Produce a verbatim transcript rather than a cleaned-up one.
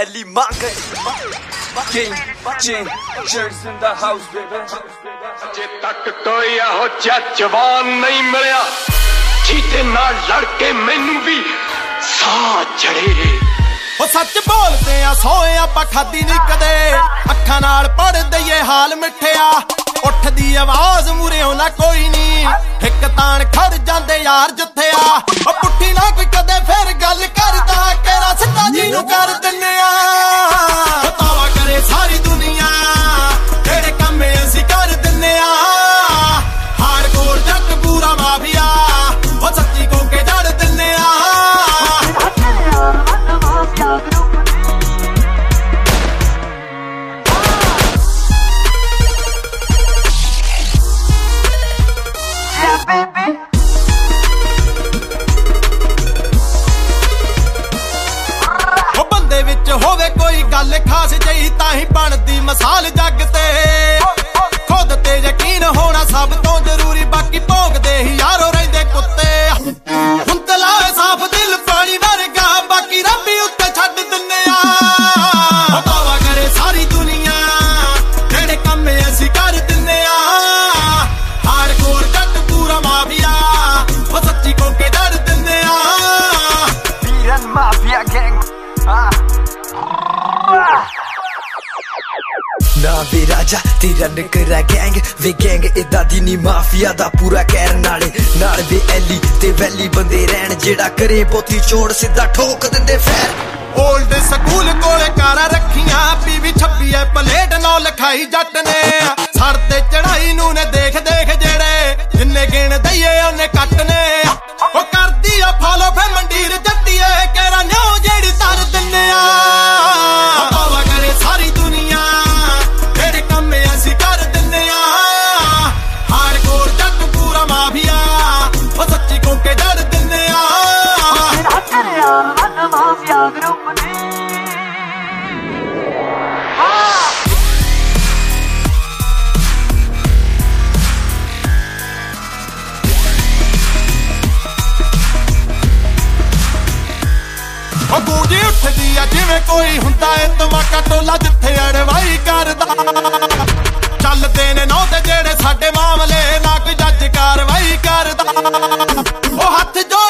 Ellie Manga. King, Jane, Jerry's in the house, baby. ਜੇ ਤੱਕ ਕੋਈ ਇਹੋ ਜਿਹਾ ਜਵਾਨ ਨਹੀਂ ਮਿਲਿਆ ਜਿਹਦੇ ਨਾਲ ਲੜ ਕੇ ਮੈਨੂੰ ਵੀ ਸਾਹ ਚੜੇ। ਉਹ ਸੱਚ ਬੋਲਦੇ ਆ ਸੋਏ ਆਪਾਂ ਖਾਦੀ ਨਹੀਂ ਕਦੇ, ਅੱਖਾਂ ਨਾਲ ਪੜ ਦਈਏ ਹਾਲ ਮਿੱਠਿਆ। ਉੱਠਦੀ ਆਵਾਜ਼ ਮੂਹਰਿਓਂ ਨਾ ਕੋਈ ਨਹੀਂ, ਇੱਕ ਤਾਣ ਖੜ ਜਾਂਦੇ ਯਾਰ ਜਿੱਥੇ ਆ। ਉਹ ਪੁੱਠੀ ਨਾ ਕੋਈ ਕਦੇ ਫਿਰ ਗੱਲ ਕਰਦਾ, ਕਿਹੜਾ ਸਿੱਧਾ ਜੀ ਨੂੰ ਕਰ ਦਿੰਨੇ ਆ। ਤਾਵਾ ਕਰੇ ਸਾਰੀ ਦੁਨੀਆ, ਜਿਹੜੇ ਕੰਮ ਅਸੀਂ ਕਰ ਦਿੰਨੇ ਆ। ਹਾਰਡਕੋਰ ਜੱਟ ਪੂਰਾ ਮਾਫੀਆ, ਉਹ ਸੱਚੀ ਕੋ ਕੇ ਜੜ ਦਿੰਨੇ ਆ। ਉਹ ਬੰਦੇ ਵਿੱਚ ਹੋਵੇ ਕੋਈ ਗੱਲ ਖਾਸ ਜਈ, ਤਾਂ ਹੀ ਬਣਦੀ ਮਿਸਾਲ ਜੱਗ ਤੇ। ਖੁਦ ਤੇ ਯਕੀਨ ਹੋਣਾ ਸਭ ਤੋਂ ਜ਼ਰੂਰੀ, ਬਾਕੀ ਭੋਗਦੇ ਹੀ ਯਾਰੋ ਰਹਿੰਦੇ ਕੁੱਤੇ। ਹੁਣ ਤਲਾ ਸਾਫ ਦਿਲ ਪਾਣੀ ਵਰਗਾ, ਬਾਕੀ ਰੱਬ ਹੀ ਉੱਤੇ ਛੱਡ ਦਿੰਨੇ ਆ। ਹਟਾਵਾ ਕਰੇ ਸਾਰੀ ਦੁਨੀਆ, ਜਿਹੜੇ ਕੰਮ ਅਸੀਂ ਕਰ ਦਿੰਨੇ ਆ। ਹਾਰਡਕੋਰ ਜੱਟ ਪੂਰਾ ਮਾਫੀਆ, ਉਹ ਸੱਚੀ ਕੋ ਕੇ ਡਰ ਦਿੰਨੇ ਆ। Piran Mafia Gang. ਨਾ ਵੇ ਰਾਜਾ ਤੇਰਾ ਨਿਕਰਾ ਗੈਂਗ ਵੇ ਗੈਂਗ ਇਦਾਂ ਦੀ ਨੀ ਮਾਫੀਆ ਦਾ ਪੂਰਾ ਕਹਿਣ ਵਾਲੇ ਨਾਲ ਵੇ ਐਲੀ ਤੇ ਵੈਲੀ ਬੰਦੇ ਰਹਿਣ, ਜਿਹੜਾ ਕਰੇ ਬੋਤੀ ਚੋੜ ਸਿੱਧਾ ਠੋਕ ਦਿੰਦੇ ਫੈਰ। ਓਲਡ ਸਕੂਲ ਕੋਲੇ ਕਾਰਾਂ ਰੱਖੀਆਂ, ਪੀਵੀ ਛੱਬੀ ਐ ਪਲੇਟ ਨੌ ਲਿਖਾਈ ਜੱਟ ਨੇ। ਸੜ ਤੇ ਚੜਾਈ ਨੂੰ ਨੇ ਦੇਖ ਦੇਖ ਜਿਹੜੇ, ਜਿੰਨੇ ਗਿਣ ਦਈਏ ਉਹਨੇ ਕੱਟ ਨੇ। ਉਹ ਕਰਦੀ ਆ ਫਾਲੋ ਫੇ ਮੰਡੀਰ ਜੱਟੀਏ, ਕਹਿਰਾ ਨਿਓ ਜਿਹੜੀ ਤਰ ਦਿੰਨੇ ਆ। ਹਟਾਵਾ ਕਰੇ ਸਾਰੀ ਦੁਨੀਆ, ਜਿਹੜੇ ਕੰਮ ਅਸੀਂ ਕਰ ਦਿੰਨੇ ਆ। ਹਾਰਡਕੋਰ ਜੱਟ ਪੂਰਾ ਮਾਫੀਆ, ਉਹ ਸੱਚੀ ਕੋ ਕੇ ਜੜ ਦਿੰਨੇ ਆ। ਉਹ ਗੂੰਜੀ ਉੱਠਦੀ ਆ ਜਿਵੇਂ ਕੋਈ ਹੁੰਦਾ ਏ ਧਮਾਕਾ ਟੋਲਾ, ਜਿੱਥੇ ਅੜਵਾਈ ਕਰਦਾ। ਚੱਲਦੇ ਨੇ ਨੌ ਤੇ ਜਿਹੜੇ ਸਾਡੇ ਮਾਮਲੇ, ਨਾ ਕੋਈ ਜੱਜ ਕਾਰਵਾਈ ਕਰਦਾ। ਉਹ ਹੱਥ ਜੋ